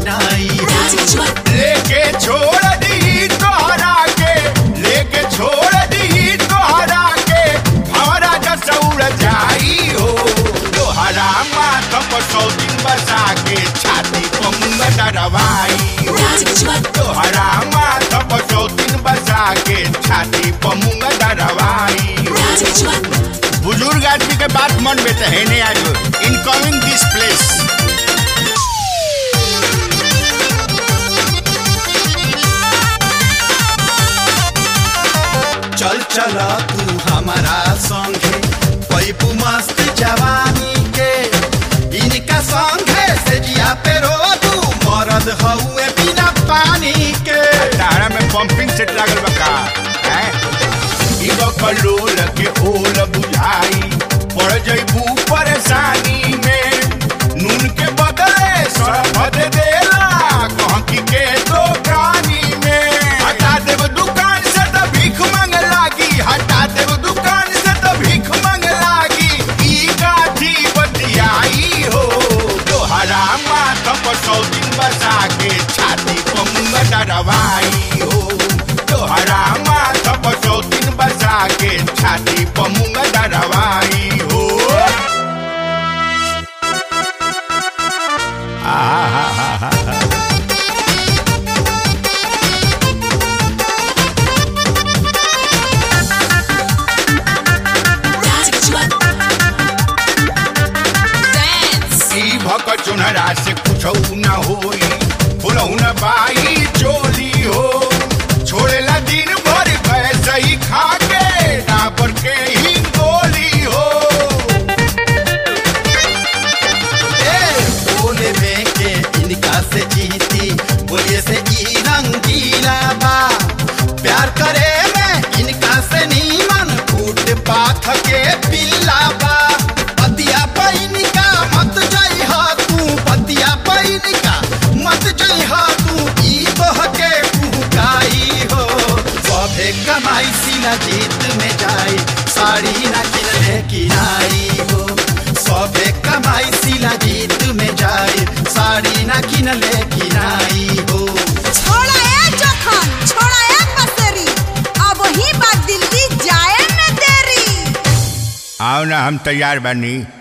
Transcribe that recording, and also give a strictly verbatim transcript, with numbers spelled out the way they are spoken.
किनाई लेके छोड़ दी तोहरा के, लेके छोड़ दी तोहरा के, हमारा जसौर जाई हो। तोहरा माथ पर सौ दिन बसा के छाती पर मुंह डरवाई हो। तोहरा माथ पर सौ दिन बसा के छाती पर मुंह डरवाई हो। बुजुर्ग आदमी के बात मन में तो है नहीं आज इनकमिंग दिस प्लेस। चल चला तू हमारा संगे पैपू मस्त जवानी के, इनका संगे से जिया पे रो तू मरद हुए बिना पानी के। तारा में पंपिंग सेट लागल बका हैं इगो कलोल के ओल बुझाई पड़ जइबू परेशानी में। नून के बदले सरफ दे देला कहकी के तो कानी में। हटा देव दुकान से तो भीख मांग लागी, हटा देव दुकान से तो भीख मांग लागी। ई काठी बतियाई हो। तोहरा माथ पर सौ दिन बसा के छाती पर मुंह डरवाई हो। तोहरा माथ पर सौ दिन बसा के छाती पर मुंह डरवाई हो। ई भक चुनरा से कुछ न होई, फुलऊ न बाई चोली हो। छोड़ेला दिन भर पैसा ही खा के डाबर के ही गोली हो। ए बोले में के इनका से जीती बोलिए से ई रंगीला बा। प्यार करे में इनका से नीमन फूट पाथ के पिल्ला बा। पतिया पैन का मत जाई हा तू, पतिया पैन का मत जाई हा तू। ई तोह के कुहकाई हो। सभे कमाई सीना जीत में जाए, साड़ी ना किनले किनाई हो। सभे कमाई सीना जीत में जाए, साड़ी ना किनले किनाई हो। छोड़ा ए जखन, छोड़ा ए पसेरी, अब ही बात दिल्ली जाए में देरी। आओ ना हम तैयार बनी।